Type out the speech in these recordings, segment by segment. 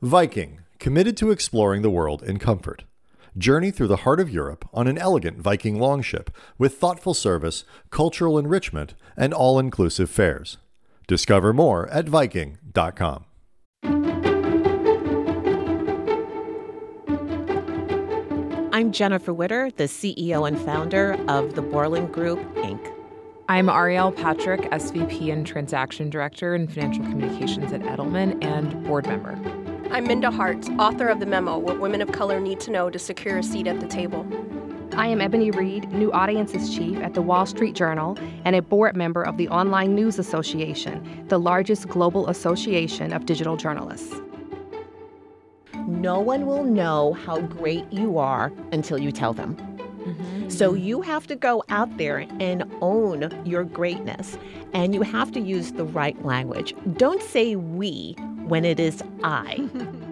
Viking, committed to exploring the world in comfort. Journey through the heart of Europe on an elegant Viking longship with thoughtful service, cultural enrichment, and all-inclusive fares. Discover more at Viking.com. I'm Jennifer Witter, the CEO and founder of the Borland Group, Inc. I'm Arielle Patrick, SVP and Transaction Director in Financial Communications at Edelman and board member. I'm Minda Hart, author of the memo, What Women of Color Need to Know to Secure a Seat at the Table. I am Ebony Reed, New Audiences Chief at the Wall Street Journal and a board member of the Online News Association, the largest global association of digital journalists. No one will know how great you are until you tell them. So you have to go out there and own your greatness, and you have to use the right language. Don't say we when it is I.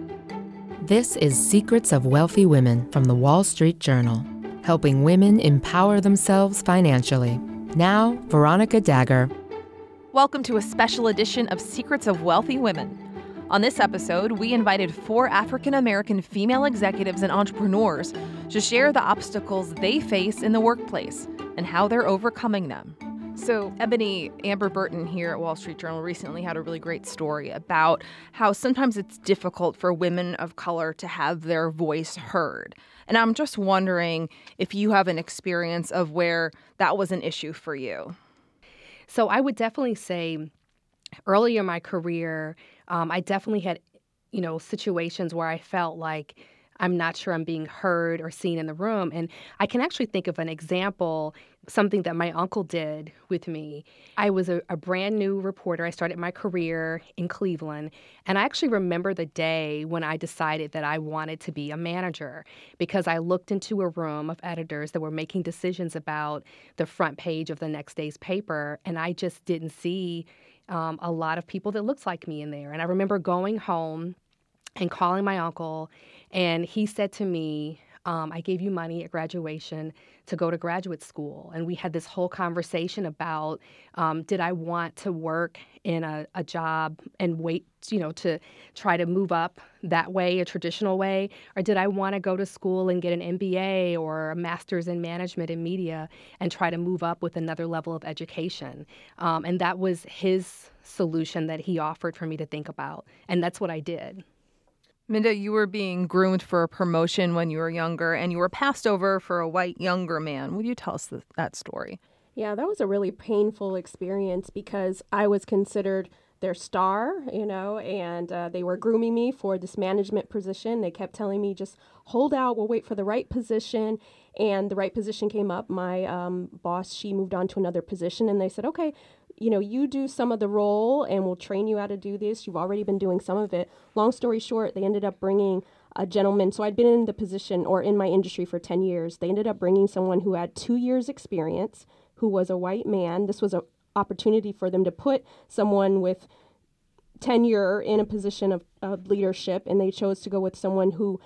This is Secrets of Wealthy Women from the Wall Street Journal, helping women empower themselves financially. Now, Veronica Dagher. Welcome to a special edition of Secrets of Wealthy Women. On this episode, we invited 4 African-American female executives and entrepreneurs to share the obstacles they face in the workplace and how they're overcoming them. So, Ebony, Amber Burton here at Wall Street Journal recently had a really great story about how sometimes it's difficult for women of color to have their voice heard. And I'm just wondering if you have an experience of where that was an issue for you. So I would definitely say earlier in my career, I definitely had, situations where I felt like I'm not sure I'm being heard or seen in the room. And I can actually think of an example, something that my uncle did with me. I was a brand new reporter. I started my career in Cleveland. And I actually remember the day when I decided that I wanted to be a manager because I looked into a room of editors that were making decisions about the front page of the next day's paper. And I just didn't see a lot of people that looked like me in there. And I remember going home and calling my uncle, and he said to me, I gave you money at graduation to go to graduate school. And we had this whole conversation about, did I want to work in a job and wait, to try to move up that way, a traditional way? Or did I want to go to school and get an MBA or a master's in management and media and try to move up with another level of education? And that was his solution that he offered for me to think about. And that's what I did. Minda, you were being groomed for a promotion when you were younger, and you were passed over for a white younger man. Would you tell us that story? Yeah, that was a really painful experience because I was considered their star, and they were grooming me for this management position. They kept telling me, just hold out, we'll wait for the right position. And the right position came up. My boss, she moved on to another position, and they said, okay, you do some of the role and we'll train you how to do this. You've already been doing some of it. Long story short, they ended up bringing a gentleman. So I'd been in the position or in my industry for 10 years. They ended up bringing someone who had 2 years experience, who was a white man. This was an opportunity for them to put someone with tenure in a position of leadership. And they chose to go with someone who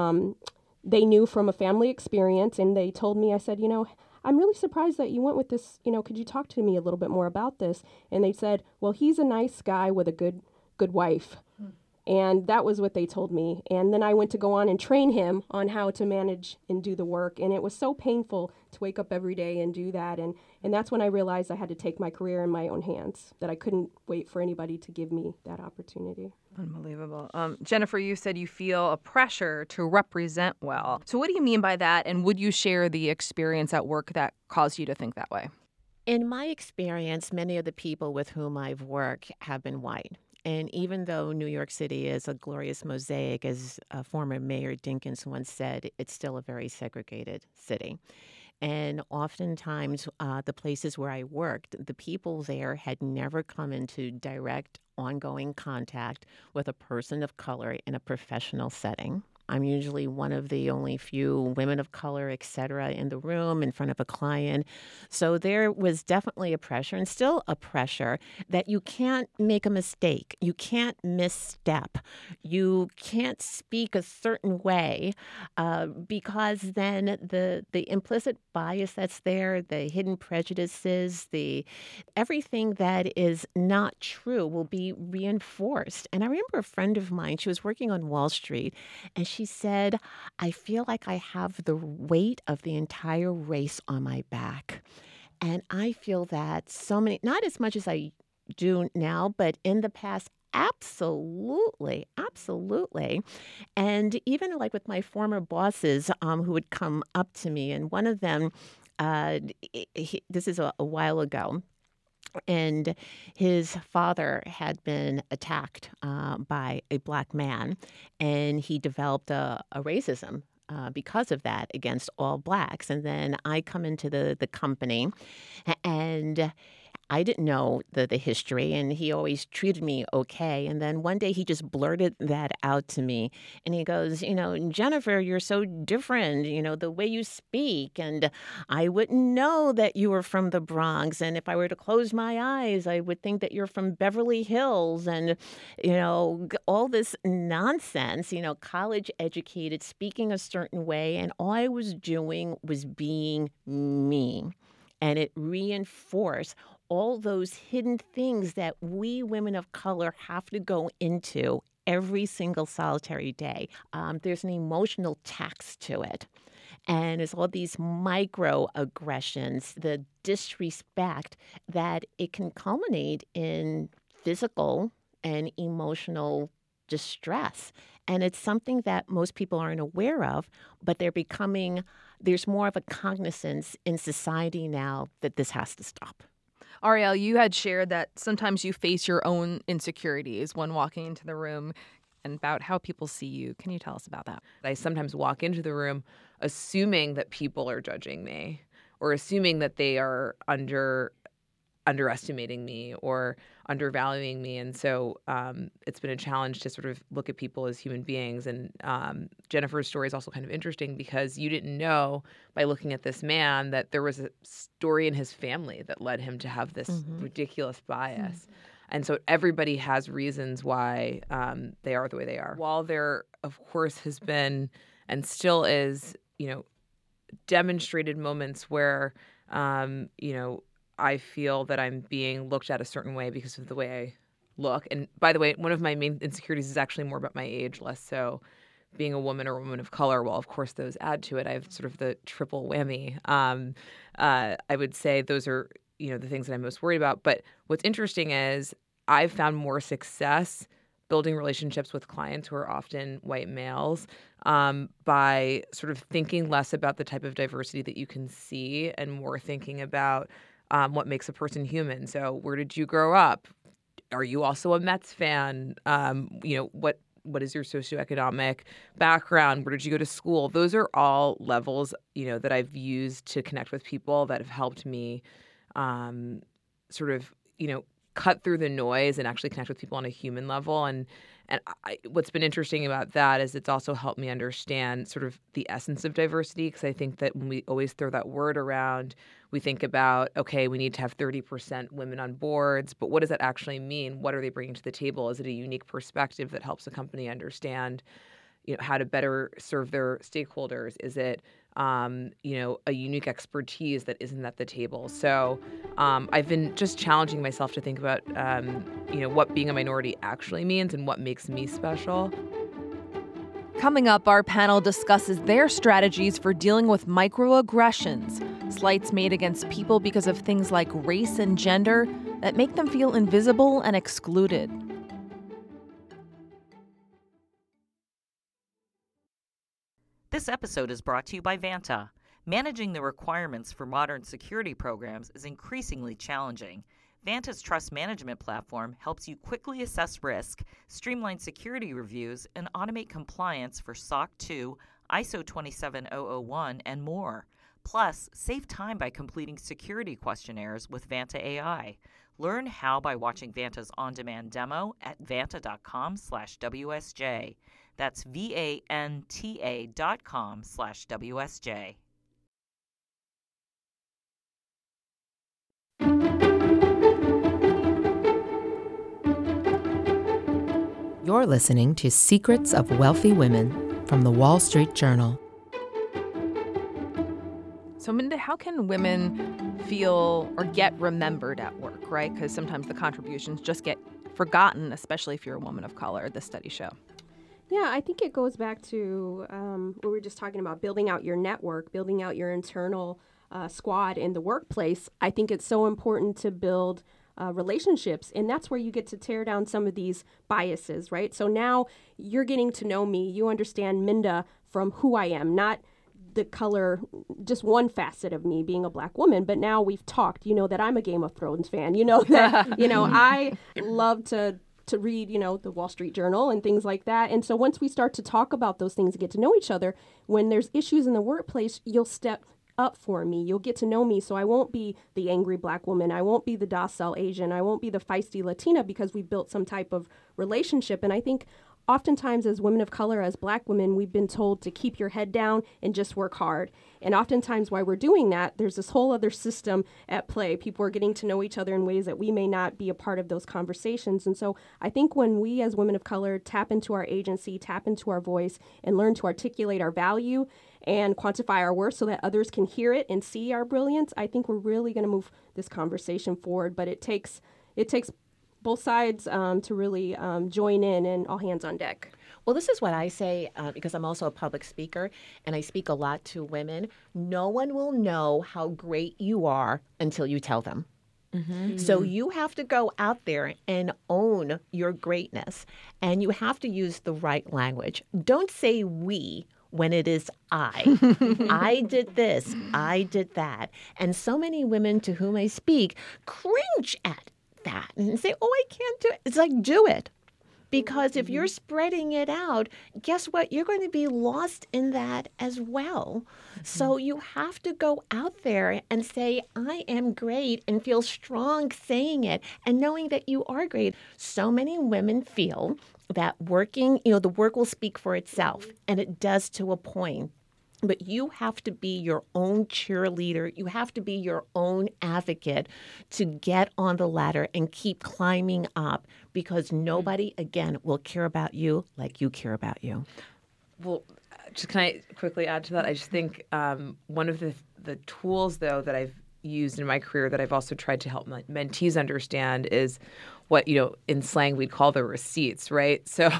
they knew from a family experience. And they told me, I said, I'm really surprised that you went with this. Could you talk to me a little bit more about this? And they said, well, he's a nice guy with a good wife. And that was what they told me. And then I went to go on and train him on how to manage and do the work. And it was so painful to wake up every day and do that. And that's when I realized I had to take my career in my own hands, that I couldn't wait for anybody to give me that opportunity. Unbelievable. Jennifer, you said you feel a pressure to represent well. So what do you mean by that? And would you share the experience at work that caused you to think that way? In my experience, many of the people with whom I've worked have been white. And even though New York City is a glorious mosaic, as former Mayor Dinkins once said, it's still a very segregated city. And oftentimes, the places where I worked, the people there had never come into direct, ongoing contact with a person of color in a professional setting. I'm usually one of the only few women of color, et cetera, in the room in front of a client. So there was definitely a pressure, and still a pressure, that you can't make a mistake. You can't misstep. You can't speak a certain way because then the implicit bias that's there, the hidden prejudices, everything that is not true will be reinforced. And I remember a friend of mine, she was working on Wall Street, and she said, I feel like I have the weight of the entire race on my back. And I feel that not as much as I do now, but in the past, absolutely. And even like with my former bosses who would come up to me, and one of them, this is a while ago, and his father had been attacked by a black man, and he developed a racism because of that against all blacks. And then I come into the company, and I didn't know the history, and he always treated me okay. And then one day he just blurted that out to me, and he goes, Jennifer, you're so different, the way you speak, and I wouldn't know that you were from the Bronx. And if I were to close my eyes, I would think that you're from Beverly Hills, and, all this nonsense, college educated, speaking a certain way. And all I was doing was being me. And it reinforced all those hidden things that we women of color have to go into every single solitary day. There's an emotional tax to it. And it's all these microaggressions, the disrespect, that it can culminate in physical and emotional distress. And it's something that most people aren't aware of, but there's more of a cognizance in society now that this has to stop. Ariel, you had shared that sometimes you face your own insecurities when walking into the room and about how people see you. Can you tell us about that? I sometimes walk into the room assuming that people are judging me, or assuming that they are underestimating me or undervaluing me. And so it's been a challenge to sort of look at people as human beings. And Jennifer's story is also kind of interesting because you didn't know by looking at this man that there was a story in his family that led him to have this ridiculous bias. And so everybody has reasons why they are the way they are. While there, of course, has been and still is, demonstrated moments where, I feel that I'm being looked at a certain way because of the way I look. And by the way, one of my main insecurities is actually more about my age, less so being a woman or a woman of color. While, of course, those add to it. I have sort of the triple whammy. I would say those are, the things that I'm most worried about. But what's interesting is I've found more success building relationships with clients who are often white males by sort of thinking less about the type of diversity that you can see and more thinking about what makes a person human. So where did you grow up? Are you also a Mets fan? What is your socioeconomic background? Where did you go to school? Those are all levels, that I've used to connect with people that have helped me sort of, cut through the noise and actually connect with people on a human level. And what's been interesting about that is it's also helped me understand sort of the essence of diversity, because I think that when we always throw that word around, we think about, okay, we need to have 30% women on boards, but what does that actually mean? What are they bringing to the table? Is it a unique perspective that helps a company understand, how to better serve their stakeholders? Is it, a unique expertise that isn't at the table? So I've been just challenging myself to think about, what being a minority actually means and what makes me special. Coming up, our panel discusses their strategies for dealing with microaggressions, slights made against people because of things like race and gender that make them feel invisible and excluded. This episode is brought to you by Vanta. Managing the requirements for modern security programs is increasingly challenging. Vanta's trust management platform helps you quickly assess risk, streamline security reviews, and automate compliance for SOC 2, ISO 27001, and more. Plus, save time by completing security questionnaires with Vanta AI. Learn how by watching Vanta's on-demand demo at vanta.com/WSJ. That's vanta.com/WSJ. You're listening to Secrets of Wealthy Women from the Wall Street Journal. So, Minda, how can women feel or get remembered at work, right? Because sometimes the contributions just get forgotten, especially if you're a woman of color, the studies show. Yeah, I think it goes back to what we were just talking about, building out your network, building out your internal squad in the workplace. I think it's so important to build relationships, and that's where you get to tear down some of these biases, right? So now you're getting to know me. You understand Minda from who I am, not the color, just one facet of me being a Black woman. But now we've talked, you know that I'm a Game of Thrones fan. You know that, I love to read, the Wall Street Journal and things like that. And so once we start to talk about those things and get to know each other, when there's issues in the workplace, you'll step up for me. You'll get to know me. So I won't be the angry Black woman. I won't be the docile Asian. I won't be the feisty Latina, because we built some type of relationship. And I think oftentimes as women of color, as Black women, we've been told to keep your head down and just work hard. And oftentimes while we're doing that, there's this whole other system at play. People are getting to know each other in ways that we may not be a part of those conversations. And so I think when we as women of color tap into our agency, tap into our voice, and learn to articulate our value and quantify our worth so that others can hear it and see our brilliance, I think we're really going to move this conversation forward. But it takes both sides to really join in, and all hands on deck. Well, this is what I say because I'm also a public speaker and I speak a lot to women. No one will know how great you are until you tell them. Mm-hmm. So you have to go out there and own your greatness, and you have to use the right language. Don't say we when it is I. I did this, I did that. And so many women to whom I speak cringe at that and say, oh, I can't do it. It's like, do it. Because if you're spreading it out, guess what? You're going to be lost in that as well. Mm-hmm. So you have to go out there and say, I am great, and feel strong saying it and knowing that you are great. So many women feel that working, the work will speak for itself, and it does to a point. But you have to be your own cheerleader. You have to be your own advocate to get on the ladder and keep climbing up, because nobody, again, will care about you like you care about you. Well, just can I quickly add to that? I just think one of the tools, though, that I've used in my career that I've also tried to help my mentees understand is what, in slang we'd call the receipts, right? So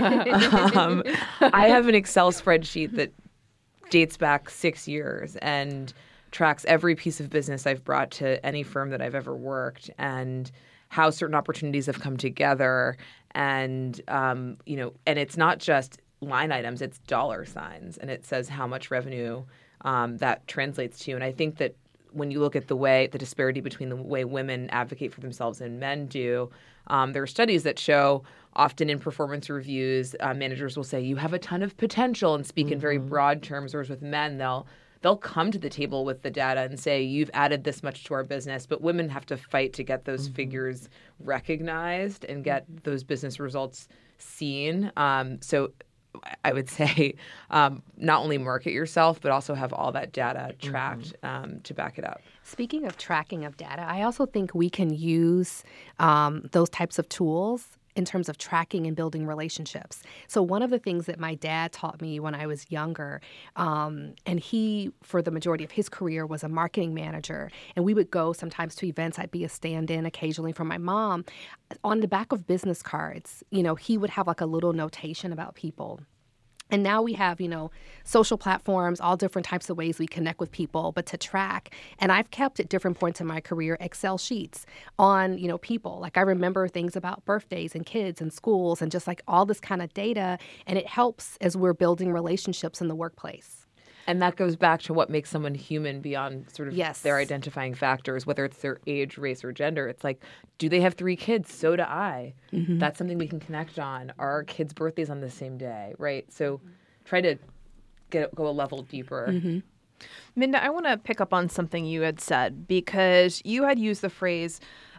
I have an Excel spreadsheet that dates back 6 years and tracks every piece of business I've brought to any firm that I've ever worked, and how certain opportunities have come together. And, and it's not just line items, it's dollar signs, and it says how much revenue that translates to. And I think that when you look at the disparity between the way women advocate for themselves and men do, there are studies that show often in performance reviews, managers will say, you have a ton of potential, and speak in very broad terms. Whereas with men, they'll come to the table with the data and say, you've added this much to our business. But women have to fight to get those figures recognized and get those business results seen. So I would say not only market yourself, but also have all that data tracked to back it up. Speaking of tracking of data, I also think we can use those types of tools in terms of tracking and building relationships. So one of the things that my dad taught me when I was younger, and he, for the majority of his career, was a marketing manager, and we would go sometimes to events. I'd be a stand-in occasionally for my mom. On the back of business cards, he would have like a little notation about people. And now we have, social platforms, all different types of ways we connect with people, but to track. And I've kept at different points in my career Excel sheets on, people. Like I remember things about birthdays and kids and schools and just like all this kind of data. And it helps as we're building relationships in the workplace. And that goes back to what makes someone human beyond sort of their identifying factors, whether it's their age, race, or gender. It's like, do they have 3 kids? So do I. Mm-hmm. That's something we can connect on. Are our kids' birthdays on the same day, right? So try to go a level deeper. Mm-hmm. Minda, I want to pick up on something you had said, because you had used the phrase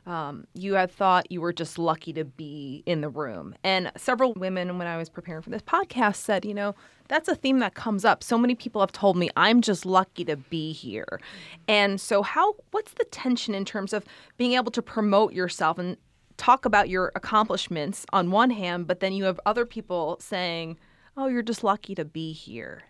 you had thought you were just lucky to be in the room. And several women, when I was preparing for this podcast, said, that's a theme that comes up. So many people have told me I'm just lucky to be here. And so what's the tension in terms of being able to promote yourself and talk about your accomplishments on one hand, but then you have other people saying, oh, you're just lucky to be here?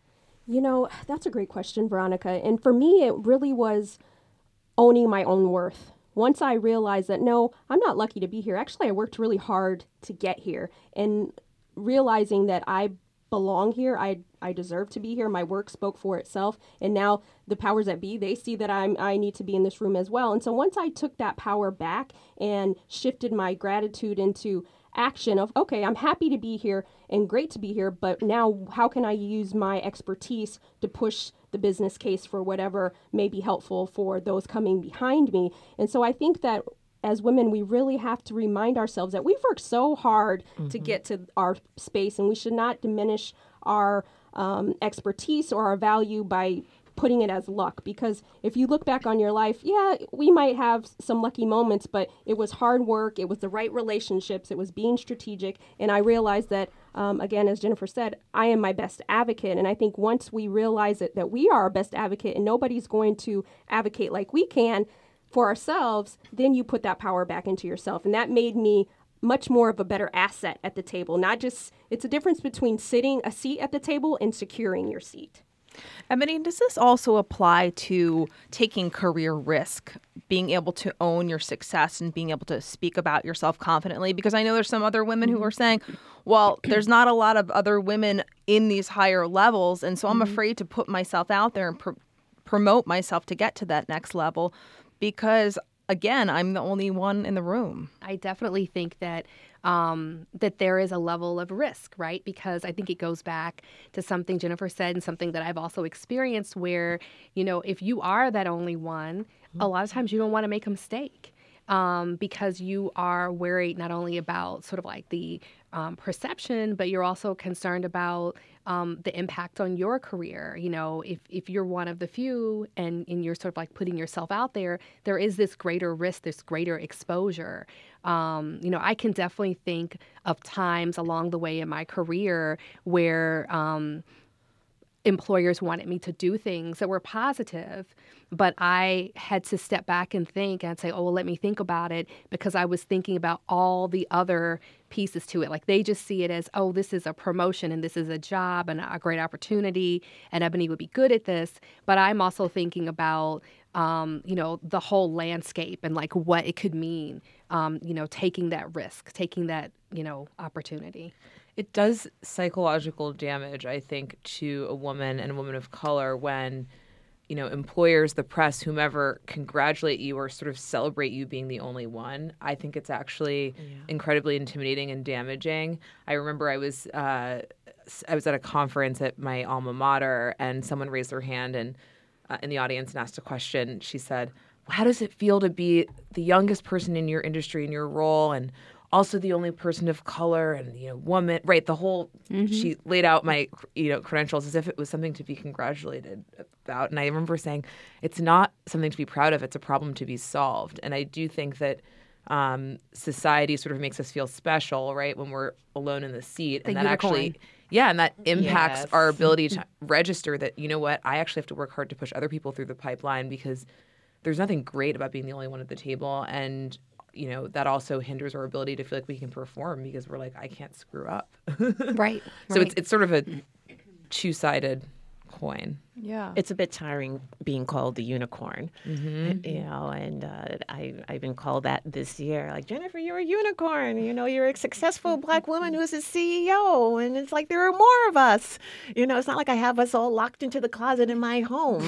That's a great question, Veronica. And for me, it really was owning my own worth. Once I realized that, no, I'm not lucky to be here. Actually, I worked really hard to get here. And realizing that I belong here, I deserve to be here. My work spoke for itself. And now the powers that be, they see that I need to be in this room as well. And so once I took that power back and shifted my gratitude into action of, okay, I'm happy to be here and great to be here, but now how can I use my expertise to push the business case for whatever may be helpful for those coming behind me? And so I think that as women, we really have to remind ourselves that we've worked so hard to get to our space, and we should not diminish our expertise or our value by putting it as luck. Because if you look back on your life, yeah, we might have some lucky moments, but it was hard work, it was the right relationships, it was being strategic. And I realized that, again, as Jennifer said, I am my best advocate. And I think once we realize that we are our best advocate and nobody's going to advocate like we can for ourselves, then you put that power back into yourself. And that made me much more of a better asset at the table. Not just, it's a difference between sitting a seat at the table and securing your seat. Ebony, does this also apply to taking career risk, being able to own your success and being able to speak about yourself confidently? Because I know there's some other women who are saying, well, there's not a lot of other women in these higher levels, and so I'm afraid to put myself out there and promote myself to get to that next level because, again, I'm the only one in the room. I definitely think that that there is a level of risk, right? Because I think it goes back to something Jennifer said and something that I've also experienced where, if you are that only one, a lot of times you don't want to make a mistake. Because you are worried not only about sort of like the perception, but you're also concerned about the impact on your career. If you're one of the few and you're sort of like putting yourself out there, there is this greater risk, this greater exposure. I can definitely think of times along the way in my career where employers wanted me to do things that were positive, but I had to step back and think and say, oh, well, let me think about it, because I was thinking about all the other pieces to it. Like they just see it as, oh, this is a promotion and this is a job and a great opportunity and Ebony would be good at this. But I'm also thinking about, the whole landscape and like what it could mean, taking that risk, taking that, opportunity. It does psychological damage, I think, to a woman and a woman of color when, employers, the press, whomever congratulate you or sort of celebrate you being the only one. I think it's actually incredibly intimidating and damaging. I remember I was at a conference at my alma mater and someone raised their hand and in the audience and asked a question. She said, how does it feel to be the youngest person in your industry, in your role, and also the only person of color and, woman, right? The whole, she laid out my, credentials as if it was something to be congratulated about. And I remember saying, it's not something to be proud of. It's a problem to be solved. And I do think that society sort of makes us feel special, right? When we're alone in the seat. And that actually, and that impacts our ability to register that, I actually have to work hard to push other people through the pipeline because there's nothing great about being the only one at the table. And that also hinders our ability to feel like we can perform because we're like, I can't screw up. Right. So it's sort of a two-sided coin. Yeah. It's a bit tiring being called the unicorn, and I've been called that this year. Like, Jennifer, you're a unicorn. You're a successful Black woman who's a CEO. And it's like, there are more of us. It's not like I have us all locked into the closet in my home.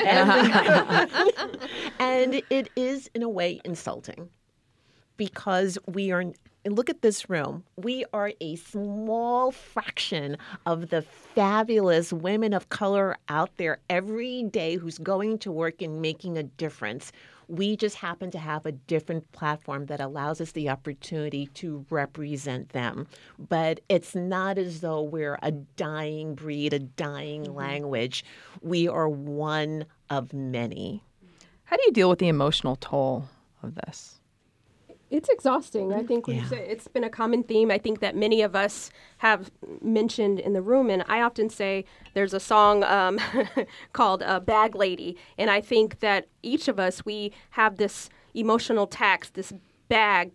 And it is, in a way, insulting. Because look at this room. We are a small fraction of the fabulous women of color out there every day who's going to work and making a difference. We just happen to have a different platform that allows us the opportunity to represent them. But it's not as though we're a dying breed, a dying language. We are one of many. How do you deal with the emotional toll of this? It's exhausting. I think it's been a common theme. I think that many of us have mentioned in the room, and I often say there's a song called Bag Lady, and I think that each of us, we have this emotional tax, this bag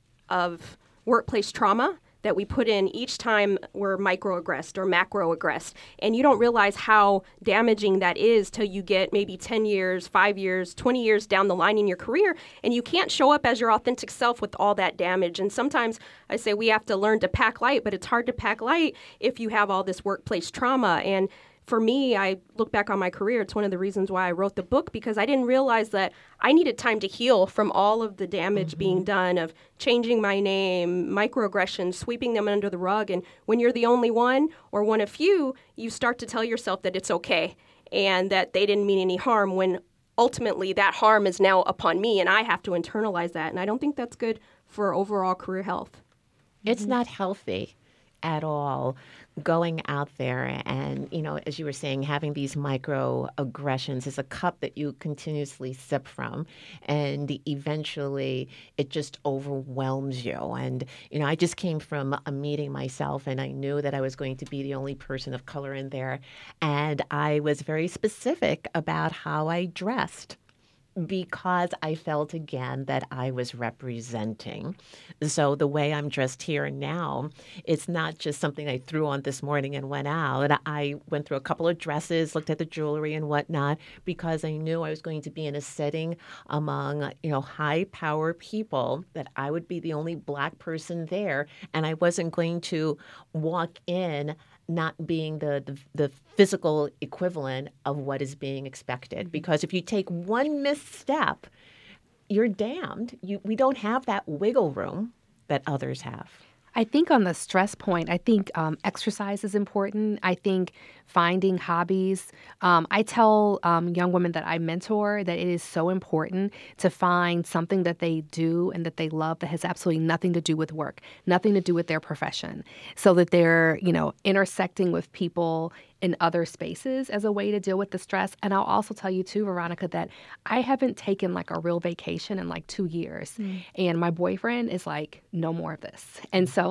of workplace trauma that we put in each time we're microaggressed or macroaggressed. And you don't realize how damaging that is till you get maybe 10 years, 5 years, 20 years down the line in your career, and you can't show up as your authentic self with all that damage. And sometimes I say we have to learn to pack light, but it's hard to pack light if you have all this workplace trauma. And for me, I look back on my career, it's one of the reasons why I wrote the book, because I didn't realize that I needed time to heal from all of the damage being done of changing my name, microaggressions, sweeping them under the rug. And when you're the only one or one of few, you start to tell yourself that it's okay and that they didn't mean any harm, when ultimately that harm is now upon me and I have to internalize that. And I don't think that's good for overall career health. It's not healthy at all going out there and, as you were saying, having these microaggressions is a cup that you continuously sip from, and eventually it just overwhelms you. And, I just came from a meeting myself, and I knew that I was going to be the only person of color in there, and I was very specific about how I dressed, because I felt again that I was representing. So the way I'm dressed here and now, it's not just something I threw on this morning and went out. I went through a couple of dresses, looked at the jewelry and whatnot, because I knew I was going to be in a setting among, high power people, that I would be the only Black person there. And I wasn't going to walk in not being the physical equivalent of what is being expected. Because if you take one misstep, you're damned. We don't have that wiggle room that others have. I think on the stress point, I think exercise is important. I think finding hobbies. I tell young women that I mentor that it is so important to find something that they do and that they love that has absolutely nothing to do with work, nothing to do with their profession, so that they're, intersecting with people in other spaces as a way to deal with the stress. And I'll also tell you too, Veronica, that I haven't taken like a real vacation in like 2 years. And my boyfriend is like, no more of this. And so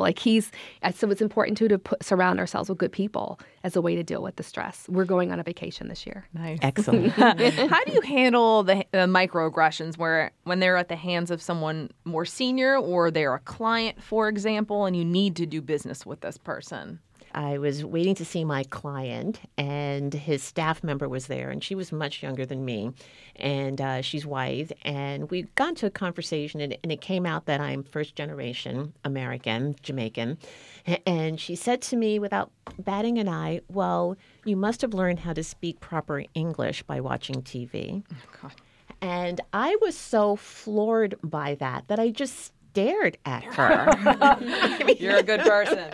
so it's important too to surround ourselves with good people as a way to deal with the stress. We're going on a vacation this year. Nice. Excellent. How do you handle the microaggressions when they're at the hands of someone more senior, or they're a client, for example, and you need to do business with this person? I was waiting to see my client, and his staff member was there, and she was much younger than me, and she's white, and we got into a conversation, and it came out that I'm first-generation American, Jamaican, and she said to me without batting an eye, well, you must have learned how to speak proper English by watching TV. Oh, God. And I was so floored by that I just stared at her. You're a good person.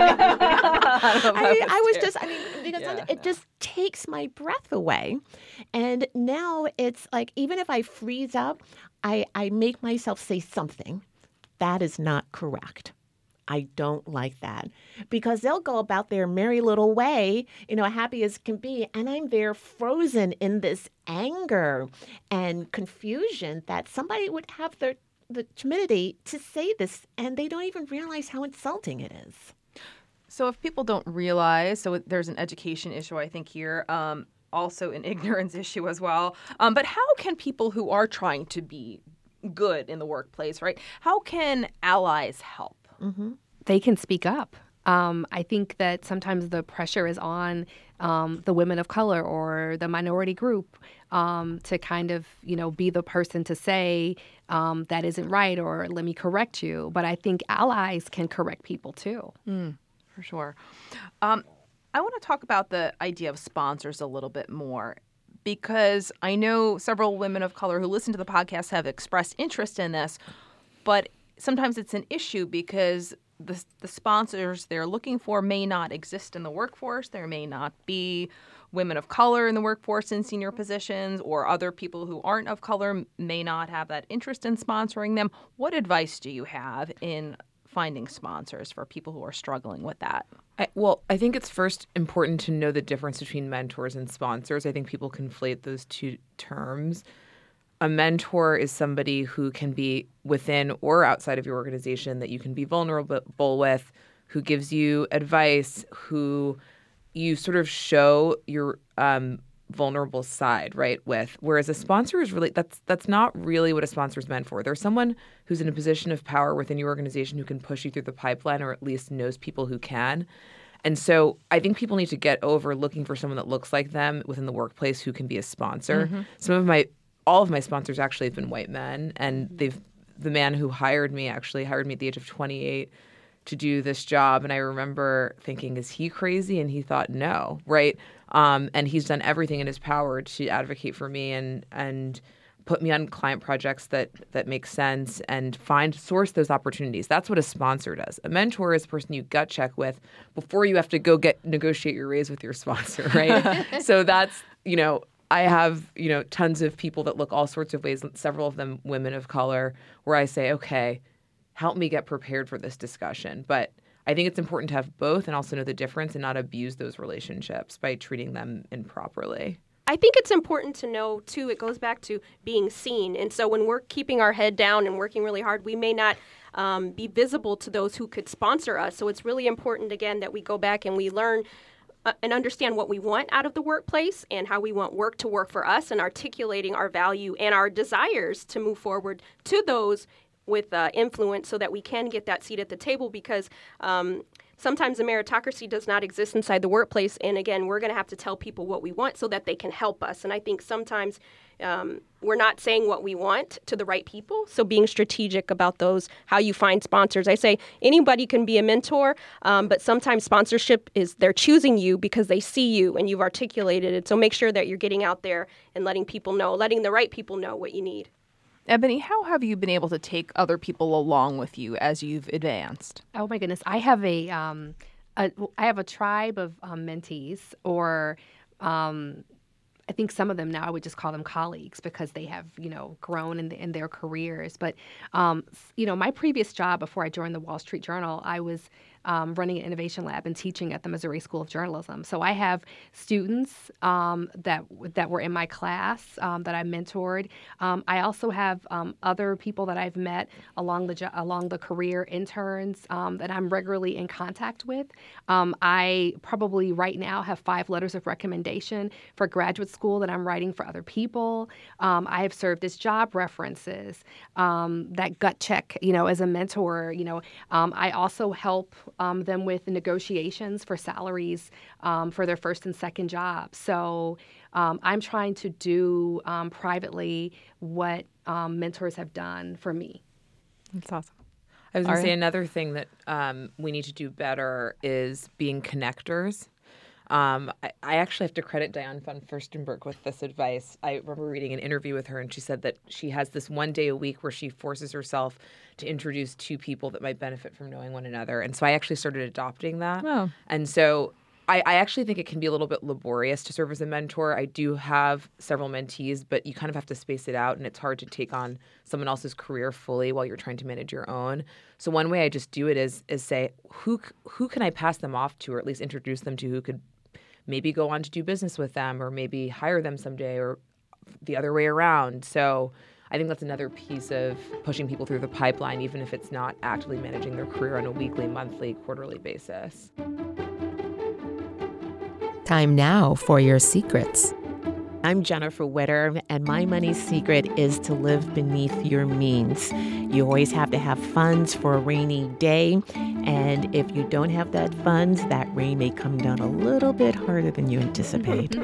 It just takes my breath away. And now it's like, even if I freeze up, I make myself say something. That is not correct. I don't like that, because they'll go about their merry little way, happy as can be. And I'm there frozen in this anger and confusion that somebody would have the timidity to say this, and they don't even realize how insulting it is. So if people don't realize, so there's an education issue, I think, here, also an ignorance issue as well. But how can people who are trying to be good in the workplace, right, how can allies help? Mm-hmm. They can speak up. I think that sometimes the pressure is on the women of color or the minority group to kind of, be the person to say that isn't right, or let me correct you. But I think allies can correct people too. For sure. I want to talk about the idea of sponsors a little bit more, because I know several women of color who listen to the podcast have expressed interest in this, but sometimes it's an issue because the sponsors they're looking for may not exist in the workforce. There may not be women of color in the workforce in senior positions, or other people who aren't of color may not have that interest in sponsoring them. What advice do you have in finding sponsors for people who are struggling with that? I think it's first important to know the difference between mentors and sponsors. I think people conflate those two terms. a mentor is somebody who can be within or outside of your organization that you can be vulnerable with, who gives you advice, who you sort of show your vulnerable side, right, with. Whereas a sponsor is really, that's not really what a sponsor is meant for. There's someone who's in a position of power within your organization who can push you through the pipeline, or at least knows people who can. And so I think people need to get over looking for someone that looks like them within the workplace who can be a sponsor. All of my sponsors actually have been white men, and the man who hired me actually hired me at the age of 28 to do this job. And I remember thinking, is he crazy? And he thought, no, right? And he's done everything in his power to advocate for me and put me on client projects that make sense and source those opportunities. That's what a sponsor does. A mentor is a person you gut check with before you have to go negotiate your raise with your sponsor, right? So that's, I have, tons of people that look all sorts of ways, several of them women of color, where I say, okay, help me get prepared for this discussion. But I think it's important to have both and also know the difference and not abuse those relationships by treating them improperly. I think it's important to know, too, it goes back to being seen. And so when we're keeping our head down and working really hard, we may not be visible to those who could sponsor us. So it's really important, again, that we go back and we learn and understand what we want out of the workplace and how we want work to work for us, and articulating our value and our desires to move forward to those with influence so that we can get that seat at the table, because sometimes the meritocracy does not exist inside the workplace. And again, we're going to have to tell people what we want so that they can help us. And I think sometimes we're not saying what we want to the right people. So being strategic about how you find sponsors. I say anybody can be a mentor, but sometimes sponsorship is they're choosing you because they see you and you've articulated it. So make sure that you're getting out there and letting the right people know what you need. Ebony, how have you been able to take other people along with you as you've advanced? Oh my goodness, I have a tribe of mentees, or I think some of them now I would just call them colleagues because they have grown in their careers. But my previous job before I joined the Wall Street Journal, I was running an innovation lab and teaching at the Missouri School of Journalism. So I have students that were in my class that I mentored. I also have other people that I've met along the career, interns that I'm regularly in contact with. I probably right now have 5 letters of recommendation for graduate school that I'm writing for other people. I have served as job references, that gut check, as a mentor. I also help them with negotiations for salaries for their first and second jobs. So I'm trying to do privately what mentors have done for me. That's awesome. I was going to say another thing that we need to do better is being connectors. I actually have to credit Diane von Furstenberg with this advice. I remember reading an interview with her, and she said that she has this one day a week where she forces herself to introduce 2 people that might benefit from knowing one another. And so I actually started adopting that. Oh. And so I actually think it can be a little bit laborious to serve as a mentor. I do have several mentees, but you kind of have to space it out, and it's hard to take on someone else's career fully while you're trying to manage your own. So one way I just do it is say, who can I pass them off to, or at least introduce them to, who could maybe go on to do business with them, or maybe hire them someday, or the other way around. So I think that's another piece of pushing people through the pipeline, even if it's not actively managing their career on a weekly, monthly, quarterly basis. Time now for your secrets. I'm Jennifer Witter, and my money secret is to live beneath your means. You always have to have funds for a rainy day, and if you don't have that funds, that rain may come down a little bit harder than you anticipate.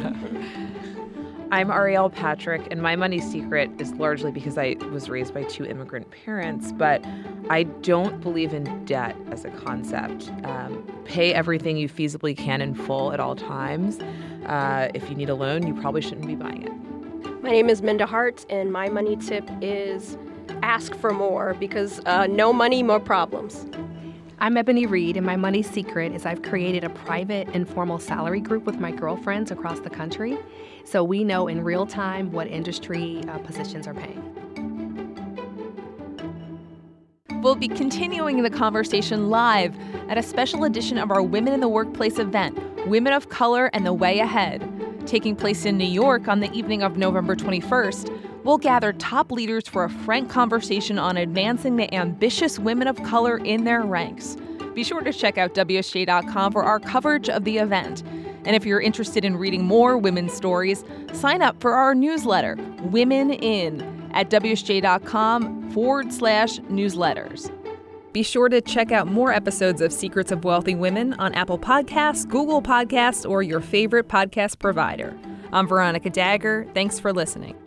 I'm Arielle Patrick, and my money secret is largely because I was raised by 2 immigrant parents, but I don't believe in debt as a concept. Pay everything you feasibly can in full at all times. If you need a loan, you probably shouldn't be buying it. My name is Minda Hart, and my money tip is ask for more, because no money, more problems. I'm Ebony Reed, and my money secret is I've created a private, informal salary group with my girlfriends across the country, so we know in real time what industry positions are paying. We'll be continuing the conversation live at a special edition of our Women in the Workplace event, Women of Color and the Way Ahead, taking place in New York on the evening of November 21st. We'll gather top leaders for a frank conversation on advancing the ambitious women of color in their ranks. Be sure to check out WSJ.com for our coverage of the event. And if you're interested in reading more women's stories, sign up for our newsletter, Women In, at WSJ.com/newsletters. Be sure to check out more episodes of Secrets of Wealthy Women on Apple Podcasts, Google Podcasts, or your favorite podcast provider. I'm Veronica Dagher. Thanks for listening.